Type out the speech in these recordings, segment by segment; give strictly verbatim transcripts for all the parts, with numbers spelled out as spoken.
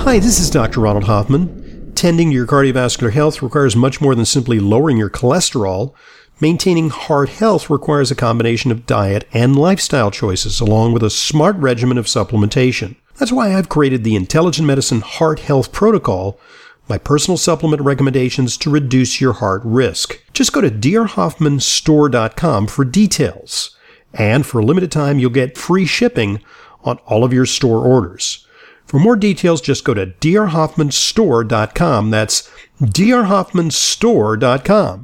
Hi, this is Doctor Ronald Hoffman. Tending to your cardiovascular health requires much more than simply lowering your cholesterol. Maintaining heart health requires a combination of diet and lifestyle choices, along with a smart regimen of supplementation. That's why I've created the Intelligent Medicine Heart Health Protocol, my personal supplement recommendations to reduce your heart risk. Just go to d r hoffman store dot com for details. And for a limited time, you'll get free shipping on all of your store orders. For more details, just go to d r hoffman store dot com. That's d r hoffman store dot com.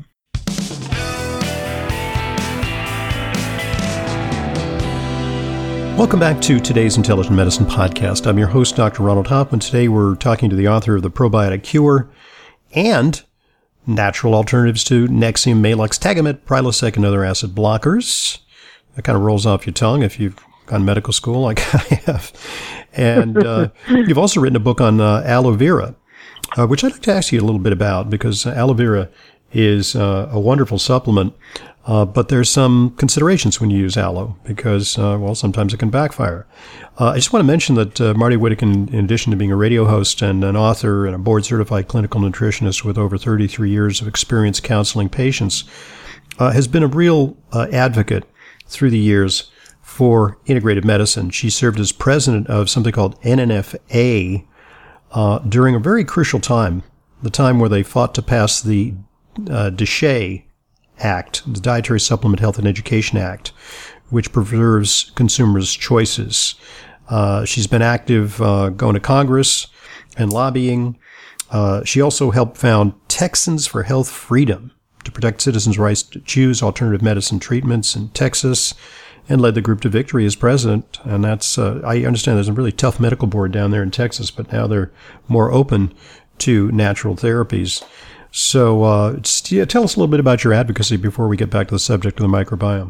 Welcome back to today's Intelligent Medicine Podcast. I'm your host, Doctor Ronald Hoffman. Today we're talking to the author of The Probiotic Cure and Natural Alternatives to Nexium, Maalox, Tagamet, Prilosec, and other acid blockers. That kind of rolls off your tongue if you've gone medical school like I have. And uh, you've also written a book on uh, aloe vera, uh, which I'd like to ask you a little bit about, because aloe vera is uh, a wonderful supplement, uh, but there's some considerations when you use aloe because, uh, well, sometimes it can backfire. Uh, I just want to mention that uh, Marty Whittakin, in addition to being a radio host and an author and a board-certified clinical nutritionist with over thirty-three years of experience counseling patients, uh, has been a real uh, advocate through the years for integrative medicine. She served as president of something called N N F A uh, during a very crucial time, the time where they fought to pass the uh, DSHEA Act, the Dietary Supplement Health and Education Act, which preserves consumers' choices. Uh, she's been active uh, going to Congress and lobbying. Uh, she also helped found Texans for Health Freedom to protect citizens' rights to choose alternative medicine treatments in Texas, and led the group to victory as president. And that's, uh, I understand there's a really tough medical board down there in Texas, but now they're more open to natural therapies. So uh, yeah, tell us a little bit about your advocacy before we get back to the subject of the microbiome.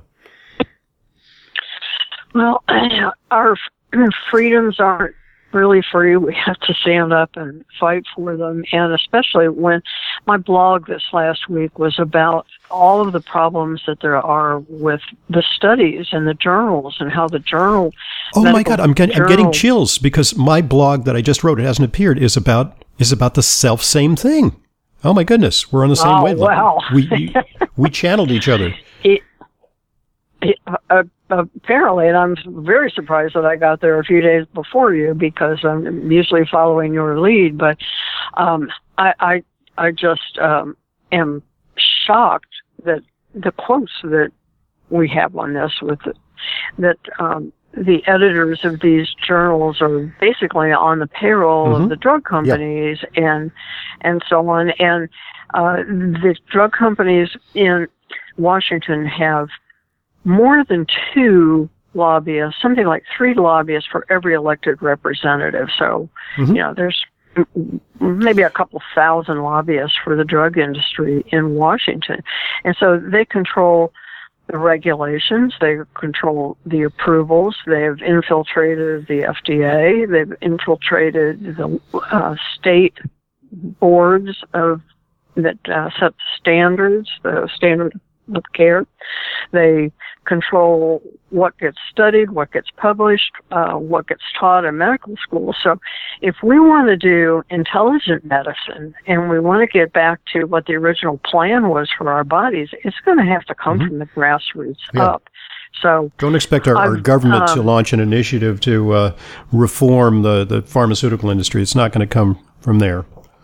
Well, our freedoms aren't really free. We have to stand up and fight for them. And especially when my blog this last week was about all of the problems that there are with the studies and the journals and how the journal. Oh my God, I'm getting, I'm getting chills because my blog that I just wrote, it hasn't appeared, is about is about the self same thing. Oh my goodness, we're on the same oh, wavelength. Wow. we, we we channeled each other. It, it, uh, apparently, and I'm very surprised that I got there a few days before you because I'm usually following your lead. But um, I, I I just um, am shocked that the quotes that we have on this with the, that um, the editors of these journals are basically on the payroll mm-hmm. of the drug companies yep. and and so on. And uh, the drug companies in Washington have more than two lobbyists, something like three lobbyists for every elected representative. So, mm-hmm. you know, there's maybe a couple thousand lobbyists for the drug industry in Washington. And so they control the regulations, they control the approvals, they've infiltrated the F D A, they've infiltrated the uh, state boards of that uh, set standards, the standard of care. They control what gets studied, what gets published, uh, what gets taught in medical school. So if we want to do intelligent medicine and we want to get back to what the original plan was for our bodies, it's going to have to come mm-hmm. from the grassroots yeah. up. So don't expect our, our government um, to launch an initiative to uh, reform the, the pharmaceutical industry. It's not going to come from there.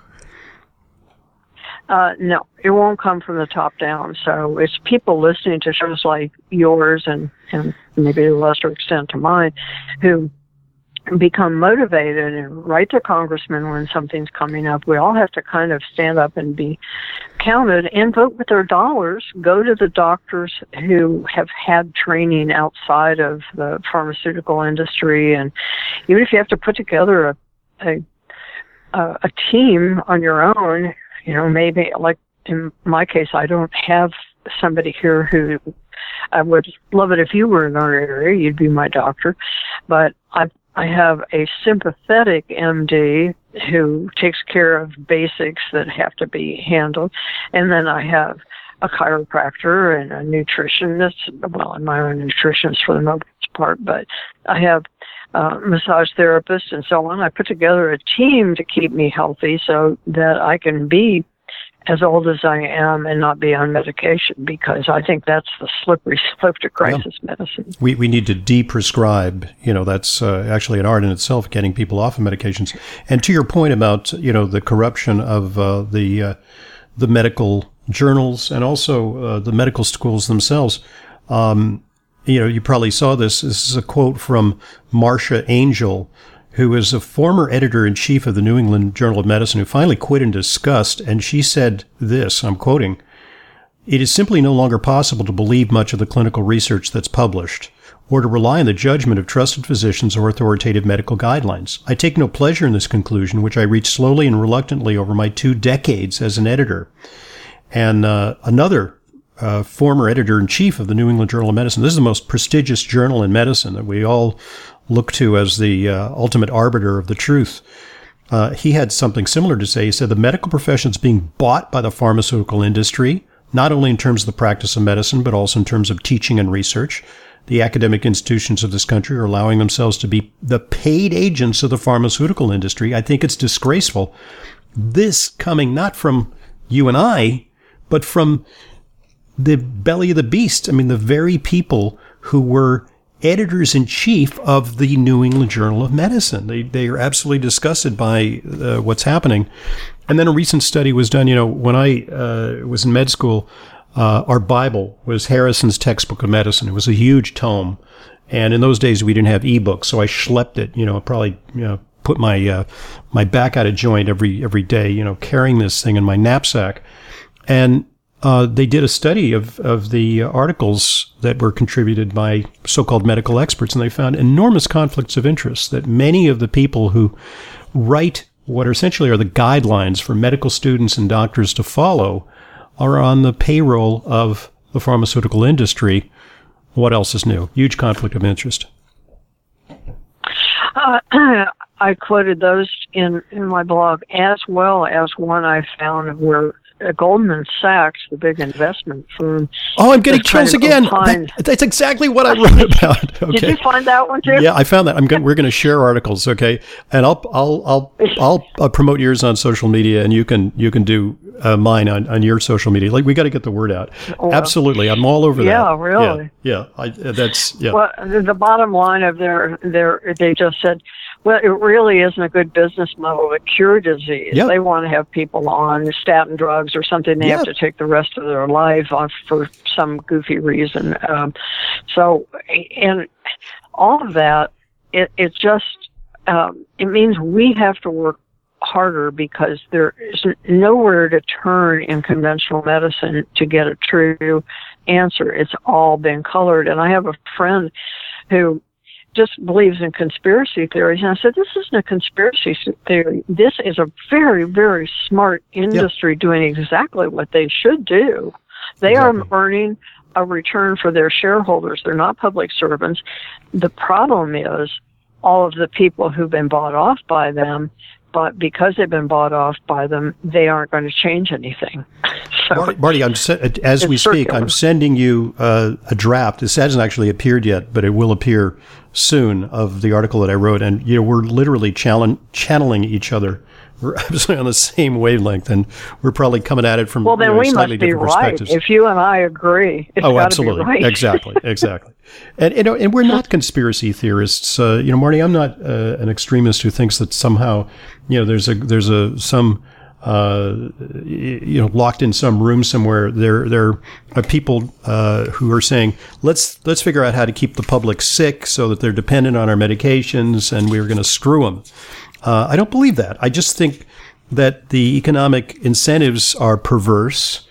Uh, no, it won't come from the top down. So it's people listening to shows like yours and, and maybe to a lesser extent to mine who become motivated and write to congressmen when something's coming up. We all have to kind of stand up and be counted and vote with their dollars. Go to the doctors who have had training outside of the pharmaceutical industry. And even if you have to put together a, a, a team on your own, you know, maybe like in my case, I don't have somebody here who I would love it if you were in our area. You'd be my doctor. But I I have a sympathetic M D who takes care of basics that have to be handled. And then I have a chiropractor and a nutritionist. Well, I'm my own nutritionist for the most part, but I have uh, massage therapists and so on. I put together a team to keep me healthy so that I can be as old as I am and not be on medication, because I think that's the slippery slope to crisis yeah. medicine. We we need to de-prescribe. You know, that's uh, actually an art in itself, getting people off of medications. And to your point about, you know, the corruption of uh, the uh, the medical journals and also uh, the medical schools themselves, um, you know, you probably saw this. This is a quote from Marcia Angel, who is a former editor-in-chief of the New England Journal of Medicine, who finally quit in disgust. And she said this, I'm quoting, "It is simply no longer possible to believe much of the clinical research that's published, or to rely on the judgment of trusted physicians or authoritative medical guidelines. I take no pleasure in this conclusion, which I reached slowly and reluctantly over my two decades as an editor." And uh, another uh, former editor-in-chief of the New England Journal of Medicine, this is the most prestigious journal in medicine that we all look to as the uh, ultimate arbiter of the truth. Uh, he had something similar to say. He said, "The medical profession is being bought by the pharmaceutical industry, not only in terms of the practice of medicine, but also in terms of teaching and research. The academic institutions of this country are allowing themselves to be the paid agents of the pharmaceutical industry. I think it's disgraceful." This coming not from you and I, but from the belly of the beast. I mean, the very people who were editors-in-chief of the New England Journal of Medicine. They they are absolutely disgusted by uh, what's happening. And then a recent study was done. You know, when I uh, was in med school, uh, our Bible was Harrison's Textbook of Medicine. It was a huge tome. And in those days, we didn't have ebooks, so I schlepped it, you know, probably, you know, put my uh, my back out of joint every every day, you know, carrying this thing in my knapsack. And Uh, they did a study of, of the articles that were contributed by so-called medical experts, and they found enormous conflicts of interest, that many of the people who write what essentially are the guidelines for medical students and doctors to follow are on the payroll of the pharmaceutical industry. What else is new? Huge conflict of interest. Uh, I quoted those in, in my blog, as well as one I found where Uh, Goldman Sachs, the big investment firm. Oh, I'm getting chills again. That, that's exactly what I wrote about. Okay. Did you find that one too? Yeah, I found that. I'm going. We're going to share articles, okay? And I'll I'll I'll I'll, I'll promote yours on social media, and you can you can do uh, mine on, on your social media. Like, we got to get the word out. Oh, absolutely, I'm all over yeah, that. Yeah, really. Yeah, yeah. I, that's yeah. Well, the, the bottom line of their their they just said, well, it really isn't a good business model to cure disease. Yep. They want to have people on statin drugs or something they yep. have to take the rest of their life on for some goofy reason. Um, so, and all of that, it, it just, um, it means we have to work harder, because there is nowhere to turn in conventional medicine to get a true answer. It's all been colored. And I have a friend who just believes in conspiracy theories. And I said, this isn't a conspiracy theory. This is a very, very smart industry yeah. doing exactly what they should do. They exactly. are earning a return for their shareholders. They're not public servants. The problem is all of the people who've been bought off by them, but because they've been bought off by them, they aren't going to change anything. So Marty, Marty I'm se- as we speak, circular. I'm sending you uh, a draft. This hasn't actually appeared yet, but it will appear soon, of the article that I wrote. And, you know, we're literally challenge- channeling each other. We're absolutely on the same wavelength, and we're probably coming at it from well, then you know, we slightly must be different right. perspectives. If you and I agree, it's oh, got absolutely, to be right. exactly, exactly. And you know, and we're not conspiracy theorists. Uh, you know, Marty, I'm not uh, an extremist who thinks that somehow, you know, there's a there's a some. Uh, you know, locked in some room somewhere. There, there are people uh, who are saying, "Let's let's figure out how to keep the public sick so that they're dependent on our medications, and we're going to screw them." Uh, I don't believe that. I just think that the economic incentives are perverse,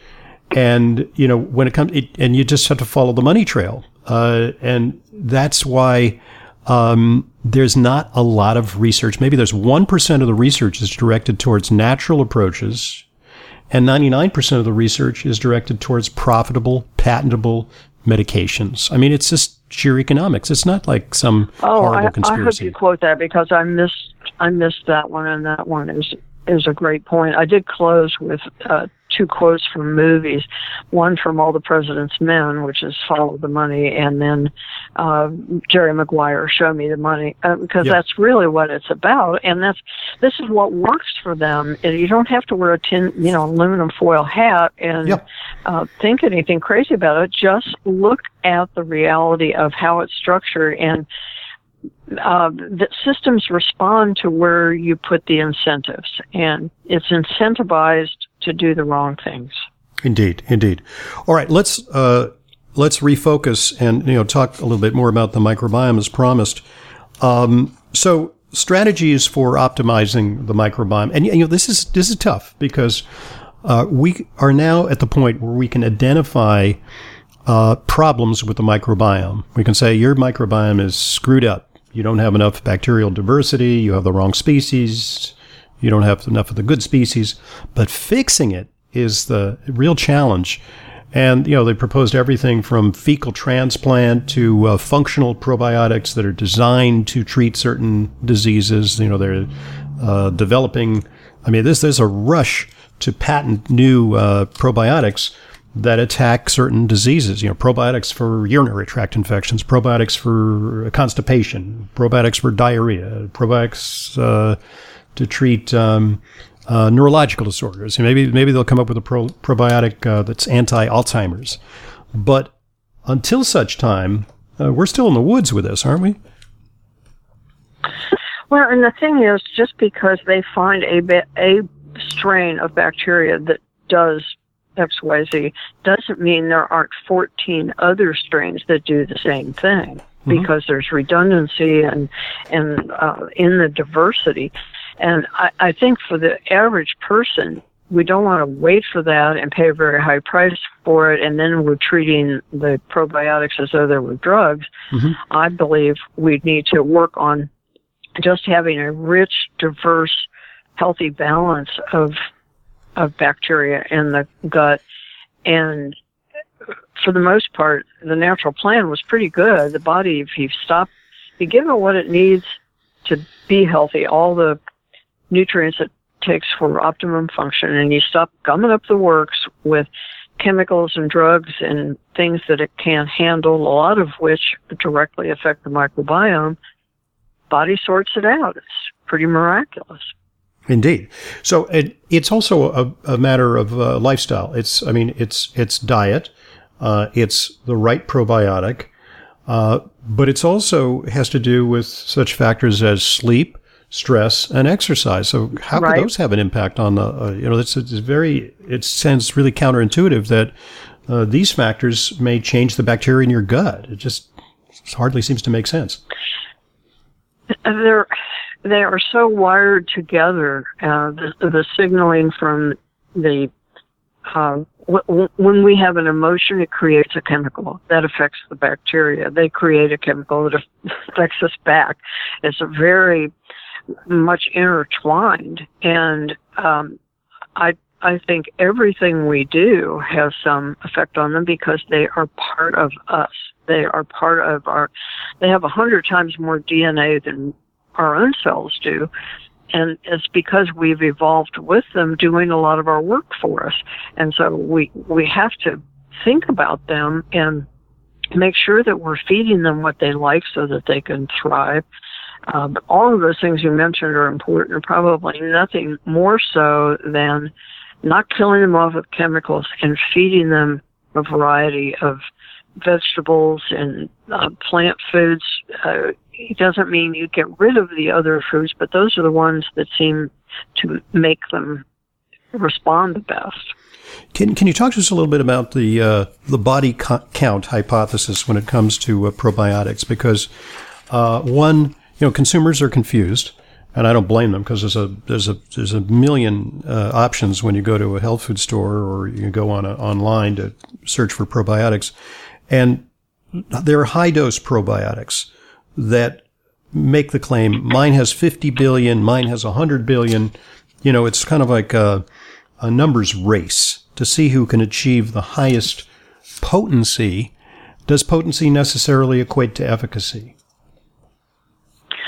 and you know, when it comes, it, and you just have to follow the money trail, uh, and that's why. Um, there's not a lot of research. Maybe there's one percent of the research is directed towards natural approaches, and ninety-nine percent of the research is directed towards profitable, patentable medications. I mean, it's just sheer economics. It's not like some oh, horrible I, conspiracy. I hope you quote that, because I missed I missed that one, and that one is is a great point. I did close with uh, two quotes from movies, one from All the President's Men, which is Follow the Money, and then uh, Jerry Maguire, Show Me the Money, uh, because yep. that's really what it's about, and that's this is what works for them. You don't have to wear a tin, you know, aluminum foil hat and yep. uh, think anything crazy about it. Just look at the reality of how it's structured, and uh, the systems respond to where you put the incentives, and it's incentivized to do the wrong things. Indeed, indeed. All right, let's uh, let's refocus and you know talk a little bit more about the microbiome as promised. Um, so, strategies for optimizing the microbiome, and you know this is this is tough because uh, we are now at the point where we can identify uh, problems with the microbiome. We can say your microbiome is screwed up. You don't have enough bacterial diversity. You have the wrong species. You don't have enough of the good species. But fixing it is the real challenge. And, you know, they proposed everything from fecal transplant to uh, functional probiotics that are designed to treat certain diseases. You know, they're uh, developing, I mean, this, there's a rush to patent new uh, probiotics that attack certain diseases. You know, probiotics for urinary tract infections, probiotics for constipation, probiotics for diarrhea, probiotics uh, to treat um, uh, neurological disorders. And maybe maybe they'll come up with a pro- probiotic uh, that's anti-Alzheimer's. But until such time, uh, we're still in the woods with this, aren't we? Well, and the thing is, just because they find a ba- a strain of bacteria that does X Y Z doesn't mean there aren't fourteen other strains that do the same thing, mm-hmm. because there's redundancy and and uh, in the diversity. And I, I think for the average person, we don't want to wait for that and pay a very high price for it, and then we're treating the probiotics as though they were drugs. Mm-hmm. I believe we need to work on just having a rich, diverse, healthy balance of of bacteria in the gut. And for the most part, the natural plan was pretty good. The body, if you stop, if you give it what it needs to be healthy, all the nutrients it takes for optimum function, and you stop gumming up the works with chemicals and drugs and things that it can't handle, a lot of which directly affect the microbiome, body sorts it out. It's pretty miraculous. Indeed. So it, it's also a, a matter of uh, lifestyle. It's, I mean, it's it's diet, uh, it's the right probiotic, uh, but it's also has to do with such factors as sleep, stress, and exercise. So how right. could those have an impact on the? Uh, you know, it's, it's very. It sounds really counterintuitive that uh, these factors may change the bacteria in your gut. It just it hardly seems to make sense. They're. They are so wired together. Uh, the, the signaling from the uh, w- when we have an emotion, it creates a chemical that affects the bacteria. They create a chemical that affects us back. It's a very much intertwined, and um, I I think everything we do has some effect on them because they are part of us. They are part of our. They have a hundred times more D N A than our own cells do, and it's because we've evolved with them doing a lot of our work for us. And so we we have to think about them and make sure that we're feeding them what they like so that they can thrive. Um, all of those things you mentioned are important, and probably nothing more so than not killing them off with chemicals and feeding them a variety of vegetables and uh, plant foods. Uh, it doesn't mean you get rid of the other foods, but those are the ones that seem to make them respond the best. Can Can you talk to us a little bit about the uh, the body co- count hypothesis when it comes to uh, probiotics? Because uh, one, you know, consumers are confused, and I don't blame them because there's a there's a there's a million uh, options when you go to a health food store or you go on a, online to search for probiotics, and there are high dose probiotics that make the claim, mine has fifty billion, mine has one hundred billion. You know, it's kind of like a, a numbers race to see who can achieve the highest potency. Does potency necessarily equate to efficacy?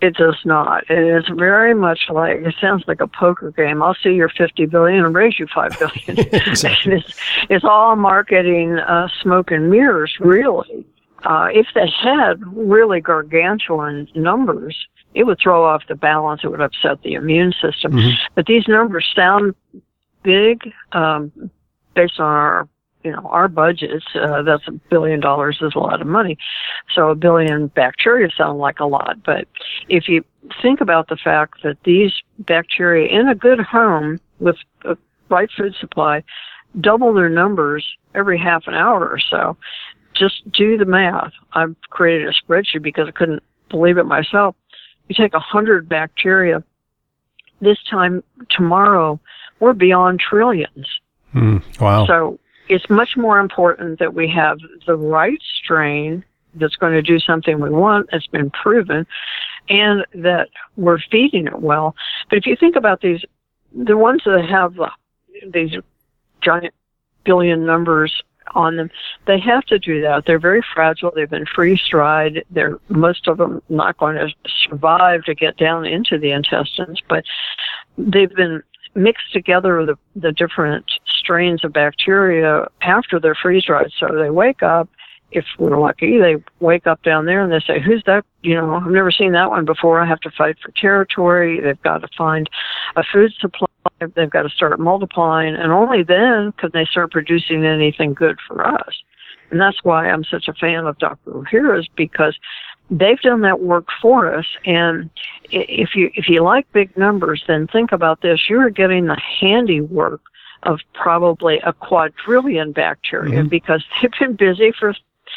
It does not. It is very much like, it sounds like a poker game. I'll see your fifty billion and raise you five billion. Exactly. it's, it's all marketing, uh, smoke and mirrors, really. Uh, if they had really gargantuan numbers, it would throw off the balance. It would upset the immune system. Mm-hmm. But these numbers sound big, um, based on our, you know, our budgets. Uh, that's a billion dollars is a lot of money. So a billion bacteria sound like a lot. But if you think about the fact that these bacteria in a good home with a right food supply double their numbers every half an hour or so, just do the math. I've created a spreadsheet because I couldn't believe it myself. You take a hundred bacteria. This time tomorrow, we're beyond trillions. Mm, wow. So it's much more important that we have the right strain that's going to do something we want, that's been proven, and that we're feeding it well. But if you think about these, the ones that have uh, these giant billion numbers on them, they have to do that. They're very fragile. They've been freeze-dried. They're, most of them, not going to survive to get down into the intestines, but they've been mixed together the, the different strains of bacteria after they're freeze-dried. So they wake up, if we're lucky, they wake up down there and they say, who's that? You know, I've never seen that one before. I have to fight for territory. They've got to find a food supply. They've got to start multiplying. And only then can they start producing anything good for us. And that's why I'm such a fan of Doctor Ohhira's, because they've done that work for us. And if you if you like big numbers, then think about this. You're getting the handiwork of probably a quadrillion bacteria, mm-hmm. because they've been busy for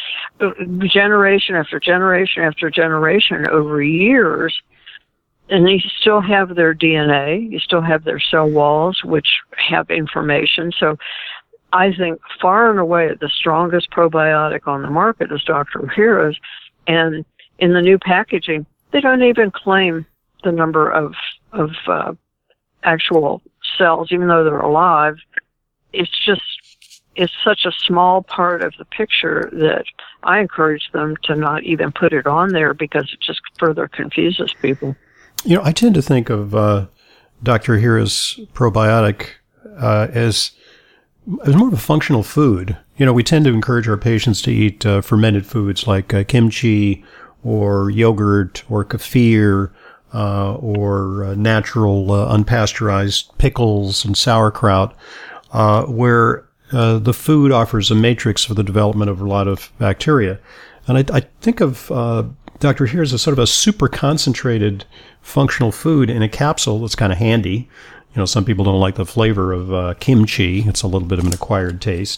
generation after generation after generation over years. And you still have their D N A. You still have their cell walls, which have information. So I think far and away the strongest probiotic on the market is Doctor Ohhira's. And in the new packaging, they don't even claim the number of of uh, actual cells, even though they're alive. It's just, it's such a small part of the picture that I encourage them to not even put it on there, because it just further confuses people. You know, I tend to think of uh, Doctor Ohhira's probiotic uh, as as more of a functional food. You know, we tend to encourage our patients to eat uh, fermented foods like uh, kimchi or yogurt or kefir uh, or uh, natural uh, unpasteurized pickles and sauerkraut, uh, where uh, the food offers a matrix for the development of a lot of bacteria. And I, I think of uh, Doctor Ohhira's as sort of a super concentrated functional food in a capsule that's kind of handy. You know, some people don't like the flavor of uh, kimchi. It's a little bit of an acquired taste.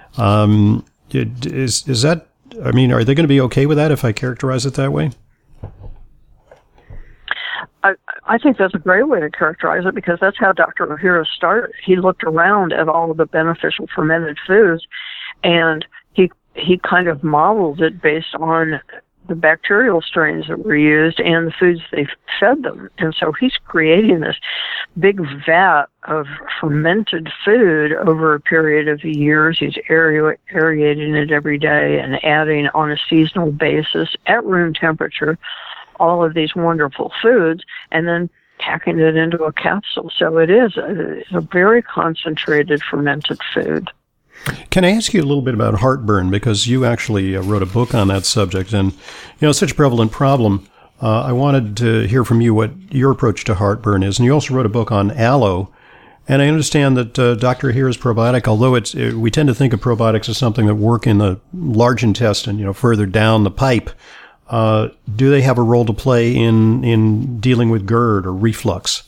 Um, is is that, I mean, are they going to be okay with that if I characterize it that way? I, I think that's a great way to characterize it, because that's how Doctor Ohhira started. He looked around at all of the beneficial fermented foods, and he he kind of modeled it based on the bacterial strains that were used and the foods they fed them. And so he's creating this big vat of fermented food over a period of years. He's aer- aerating it every day and adding on a seasonal basis at room temperature all of these wonderful foods, and then packing it into a capsule. So it is a, a very concentrated fermented food. Can I ask you a little bit about heartburn? Because you actually uh, wrote a book on that subject, and, you know, it's such a prevalent problem. Uh, I wanted to hear from you what your approach to heartburn is. And you also wrote a book on aloe. And I understand that uh, Doctor Ohhira's probiotic, although it's it, we tend to think of probiotics as something that work in the large intestine, you know, further down the pipe, uh, do they have a role to play in, in dealing with GERD or reflux?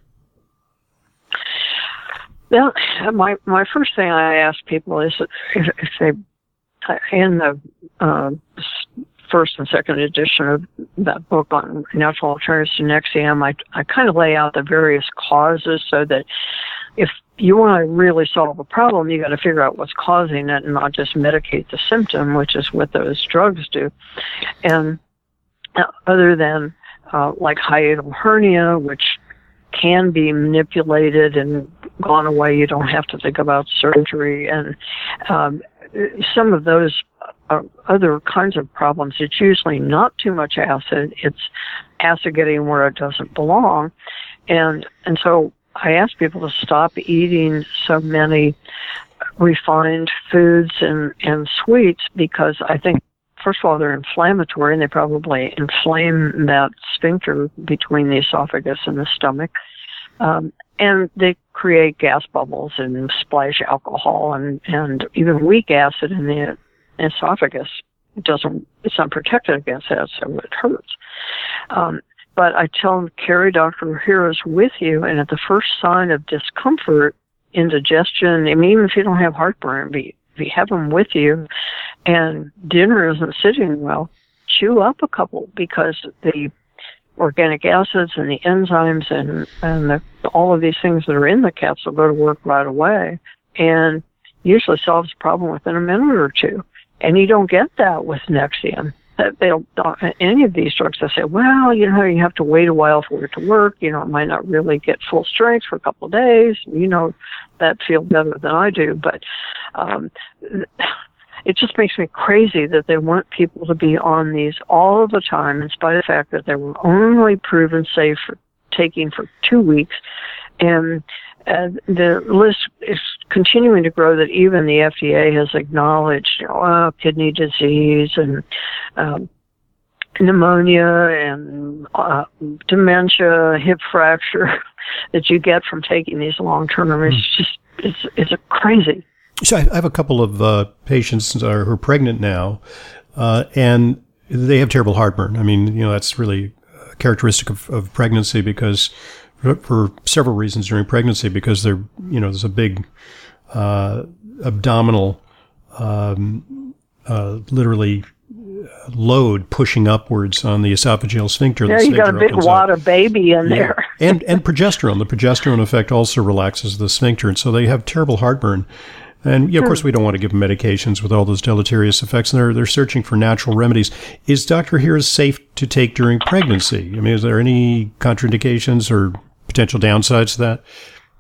Well, my my first thing I ask people is if, if they, in the uh, first and second edition of that book on natural alternatives to Nexium, I, I kind of lay out the various causes, so that if you want to really solve a problem, you got to figure out what's causing it and not just medicate the symptom, which is what those drugs do. And other than uh, like hiatal hernia, which can be manipulated and gone away. You don't have to think about surgery. And um, some of those uh, other kinds of problems. It's usually not too much acid. It's acid getting where it doesn't belong. And, and so I ask people to stop eating so many refined foods and, and sweets, because I think, first of all, they're inflammatory, and they probably inflame that sphincter between the esophagus and the stomach. Um, and they create gas bubbles and splash alcohol and, and even weak acid in the esophagus. It doesn't, it's not protected against that, so it hurts. Um, but I tell them, carry Doctor Ohhira's with you, and at the first sign of discomfort, indigestion, I mean, even if you don't have heartburn, but if you have them with you and dinner isn't sitting well, chew up a couple, because the organic acids and the enzymes and, and the, all of these things that are in the capsule go to work right away, and usually solves the problem within a minute or two. And you don't get that with Nexium. They don't, any of these drugs, they say, well, you know, you have to wait a while for it to work. You know, it might not really get full strength for a couple of days. You know that feel better than I do. But um, it just makes me crazy that they want people to be on these all of the time, in spite of the fact that they were only proven safe for taking for two weeks. And uh, the list is continuing to grow, that even the F D A has acknowledged, you know, uh, kidney disease and um, pneumonia and uh, dementia, hip fracture that you get from taking these long term. Mm. It's just, it's, it's a crazy. So I have a couple of uh, patients who are pregnant now, uh, and they have terrible heartburn. I mean, you know, that's really a characteristic of, of pregnancy, because for several reasons during pregnancy, because they're, you know, there's a big uh, abdominal, um, uh, literally load pushing upwards on the esophageal sphincter. There you got a big wad of baby in yeah. there. and and progesterone. The progesterone effect also relaxes the sphincter, and so they have terrible heartburn. And yeah, of course, we don't want to give them medications with all those deleterious effects, and they're they're searching for natural remedies. Is Doctor Ohhira safe to take during pregnancy? I mean, is there any contraindications or potential downsides to that?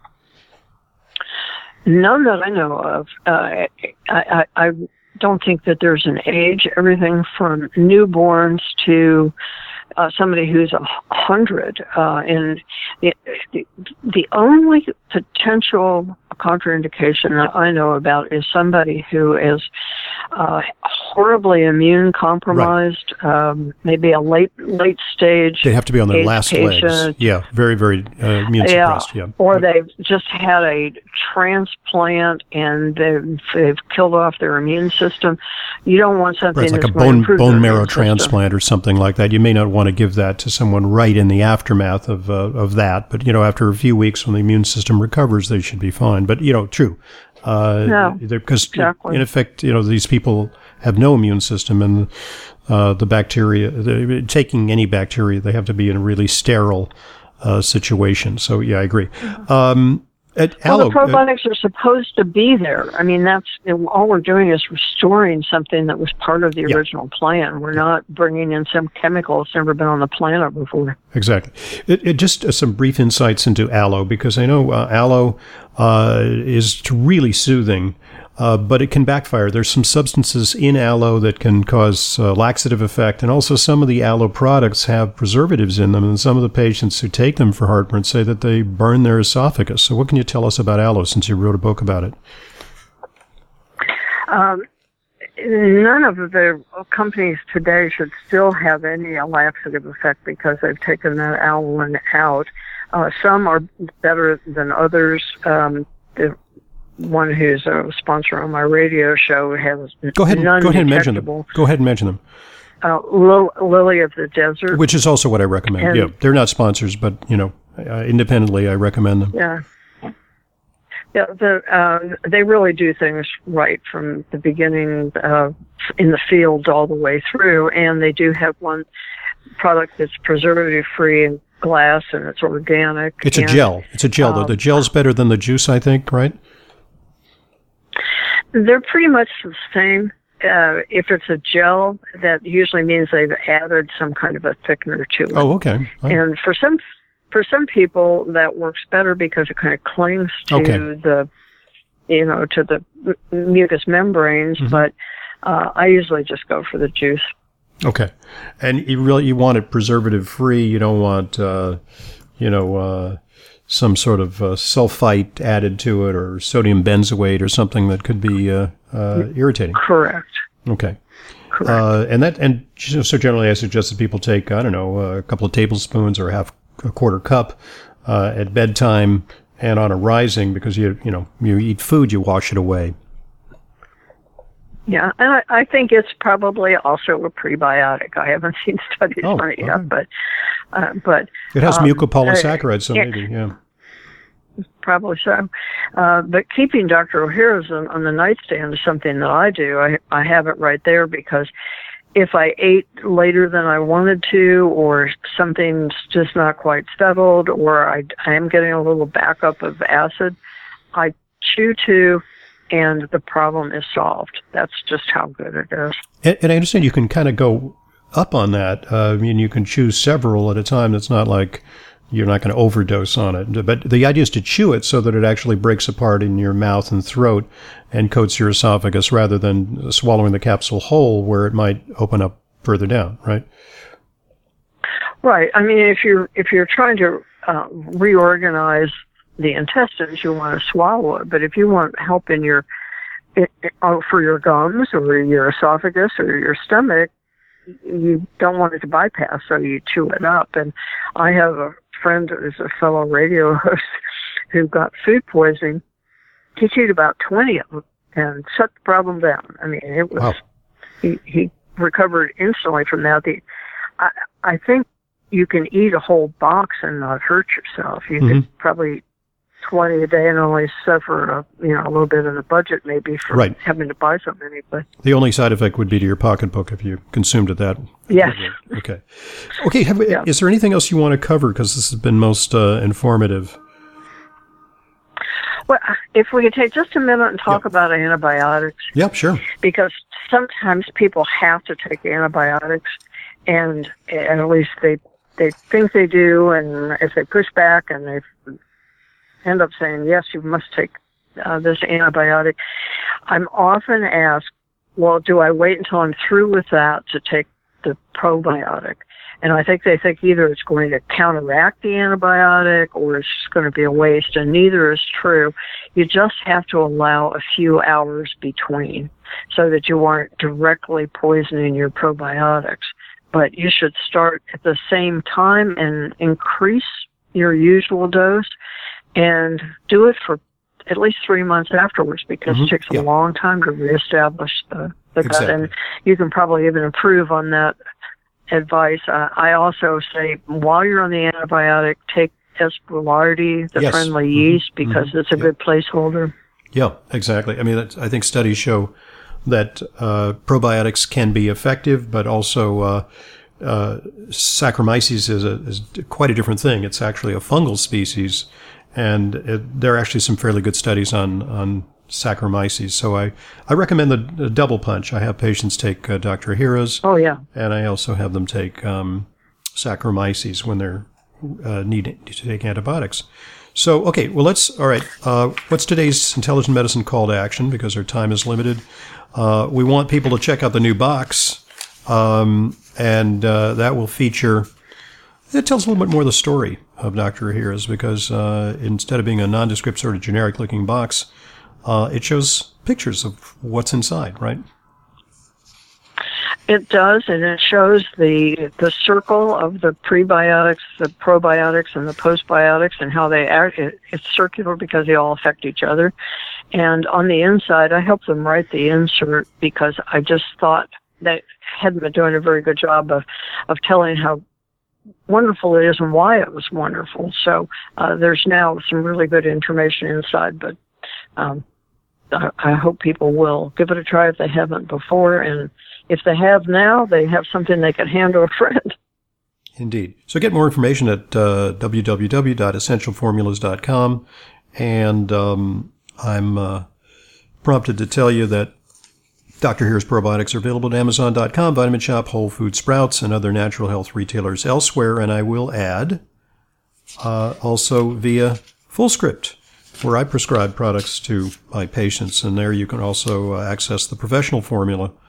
None that I know of. Uh, I, I, I don't think that there's an age. Everything from newborns to uh, somebody who's a hundred. Uh, and the, the the only potential contraindication that I know about is somebody who is uh, horribly immune compromised, right. um, maybe a late late stage. They have to be on their last patient. legs. Yeah, very very uh, immune suppressed. Yeah, yeah. Or they've just had a transplant and they've, they've killed off their immune system. You don't want something right, it's like that's a bone bone marrow system. transplant or something like that. You may not want to give that to someone right in the aftermath of uh, of that, but you know, after a few weeks when the immune system recovers, they should be fine. But you know, true, uh, no, because exactly. in effect, you know, these people have no immune system, and uh, the bacteria, the, taking any bacteria, they have to be in a really sterile uh, situation. So yeah, I agree. Mm-hmm. Um, At well, Allo, the probiotics uh, are supposed to be there. I mean, that's all we're doing is restoring something that was part of the yeah. original plan. We're not bringing in some chemical that's never been on the planet before. Exactly. It, it just uh, some brief insights into Allo, because I know uh, Allo uh, is really soothing, uh, but it can backfire. There's some substances in Allo that can cause uh, laxative effect, and also some of the Allo products have preservatives in them, and some of the patients who take them for heartburn say that they burn their esophagus. So what can you tell us about Allo, since you wrote a book about it? Um, none of the companies today should still have any laxative effect because they've taken that Allo out. Uh, some are better than others. Um, the one who's a sponsor on my radio show has go ahead, none go ahead and mention them. Go ahead and mention them. Uh, Lil- Lily of the Desert. Which is also what I recommend. And, yeah, they're not sponsors, but, you know, uh, independently I recommend them. Yeah. Yeah, the, uh, they really do things right from the beginning uh, in the field all the way through, and they do have one product that's preservative-free and glass, and it's organic. It's and, a gel. It's a gel, um, though. The gel's better than the juice, I think, right? They're pretty much the same. Uh, if it's a gel, that usually means they've added some kind of a thickener to it. Oh, okay. Right. And for some for some people, that works better because it kind of clings to okay. the, you know, to the mucous membranes. Mm-hmm. But uh, I usually just go for the juice. Okay. And you really, you want it preservative free. You don't want, uh, you know, uh, some sort of uh, sulfite added to it or sodium benzoate or something that could be uh, uh, irritating. Correct. Okay. Correct. Uh, and that, and so generally I suggest that people take, I don't know, a couple of tablespoons or half a quarter cup uh, at bedtime and on a rising, because you, you know, you eat food, you wash it away. Yeah, and I, I think it's probably also a prebiotic. I haven't seen studies oh, on it okay. yet, but uh, but it has um, mucopolysaccharides, so uh, maybe, yeah. Probably so. Uh, but keeping Doctor Ohhira's on, on the nightstand is something that I do. I I have it right there because if I ate later than I wanted to, or something's just not quite settled, or I, I am getting a little backup of acid, I chew two, and the problem is solved. That's just how good it is. And, and I understand you can kind of go up on that. Uh, I mean, you can choose several at a time. It's not like you're not going to overdose on it. But the idea is to chew it so that it actually breaks apart in your mouth and throat and coats your esophagus, rather than swallowing the capsule whole where it might open up further down, right? Right. I mean, if you're if you're trying to uh, reorganize the intestines, you want to swallow it. But if you want help in your it, it, for your gums or your esophagus or your stomach, you don't want it to bypass, so you chew it up. And I have a friend who's a fellow radio host who got food poisoning. He chewed about twenty of them and shut the problem down. I mean, it was, wow. he, he recovered instantly from that. The, I, I think you can eat a whole box and not hurt yourself. You Mm-hmm. could probably twenty a day and only suffer a, you know, a little bit in the budget maybe for right. having to buy so many. But the only side effect would be to your pocketbook if you consumed it that. Yes. Okay. Okay. Have, yeah. Is there anything else you want to cover? Because this has been most uh, informative. Well, if we could take just a minute and talk Yep. about antibiotics. Yep, sure. Because sometimes people have to take antibiotics, and at least they they think they do, and if they push back and they end up saying, yes, you must take uh, this antibiotic, I'm often asked, well, do I wait until I'm through with that to take the probiotic? And I think they think either it's going to counteract the antibiotic or it's just going to be a waste, and neither is true. You just have to allow a few hours between so that you aren't directly poisoning your probiotics. But you should start at the same time and increase your usual dose and do it for at least three months afterwards, because Mm-hmm. it takes yeah. a long time to reestablish the, the Exactly. gut. And you can probably even improve on that advice. Uh, I also say while you're on the antibiotic, take Espulardi, the Yes. friendly Mm-hmm. yeast, because Mm-hmm. it's a yeah. good placeholder. Yeah, exactly. I mean, that's, I think studies show that uh, probiotics can be effective, but also uh, uh, Saccharomyces is, a, is quite a different thing. It's actually a fungal species, and it, there are actually some fairly good studies on, on Saccharomyces. So I, I recommend the, the double punch. I have patients take uh, Doctor Ohhira's, Oh, yeah. and I also have them take um, Saccharomyces when they're uh, need to take antibiotics. So, okay, well, let's, all right, uh, what's today's Intelligent Medicine call to action, because our time is limited? Uh, we want people to check out the new box, um, and uh, that will feature, it tells a little bit more of the story of Doctor Ohhira's, because uh, instead of being a nondescript sort of generic-looking box, uh, it shows pictures of what's inside, right? It does, and it shows the the circle of the prebiotics, the probiotics, and the postbiotics, and how they act. It, it's circular because they all affect each other. And on the inside, I helped them write the insert because I just thought they hadn't been doing a very good job of, of telling how wonderful it is and why it was wonderful. So uh, there's now some really good information inside, but um, I, I hope people will give it a try if they haven't before, and if they have now, they have something they can hand to a friend. Indeed. So get more information at uh, w w w dot essential formulas dot com. And um, I'm uh, prompted to tell you that Doctor Ohhira's probiotics are available at amazon dot com, Vitamin Shop, Whole Food Sprouts, and other natural health retailers elsewhere. And I will add uh, also via Fullscript, where I prescribe products to my patients. And there you can also uh, access the professional formula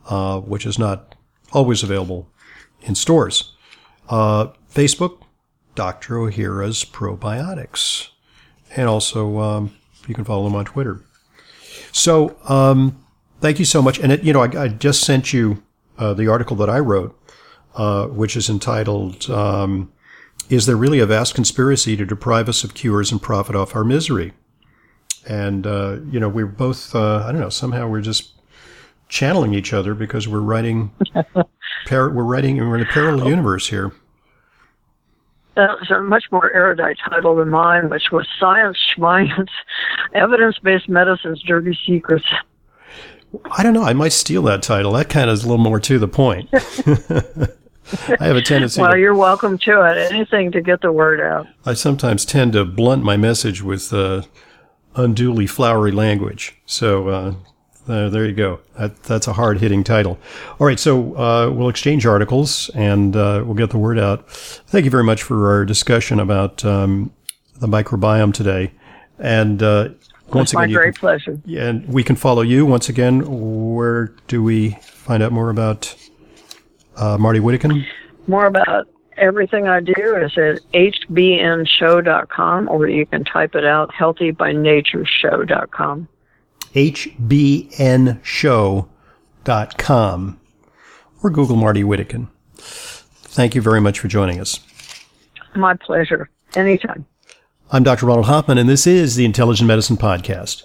uh, which is not always available in stores. Uh, Facebook, Doctor Ohhira's Probiotics. And also, um, you can follow him on Twitter. So, um, thank you so much. And, it, you know, I, I just sent you uh, the article that I wrote, uh, which is entitled, um, Is There Really a Vast Conspiracy to Deprive Us of Cures and Profit Off Our Misery? And, uh, you know, we're both, uh, I don't know, somehow we're just channeling each other because we're writing, par- we're writing, we're in a parallel universe here. That was a much more erudite title than mine, which was Science, Schmience, Evidence-Based Medicine's Dirty Secrets. I don't know. I might steal that title. That kind of is a little more to the point. I have a tendency Well, to, you're welcome to it. Anything to get the word out. I sometimes tend to blunt my message with uh, unduly flowery language. So uh, uh, there you go. That, that's a hard-hitting title. All right, so uh, we'll exchange articles, and uh, we'll get the word out. Thank you very much for our discussion about um, the microbiome today. And uh, once it's my again, you great can, pleasure. yeah, and we can follow you. Once again, where do we find out more about uh, Marty Whittekin? More about everything I do is at h b n show dot com, or you can type it out, healthy by nature show dot com. h b n show dot com, or Google Marty Whittekin. Thank you very much for joining us. My pleasure. Anytime. I'm Doctor Ronald Hoffman, and this is the Intelligent Medicine Podcast.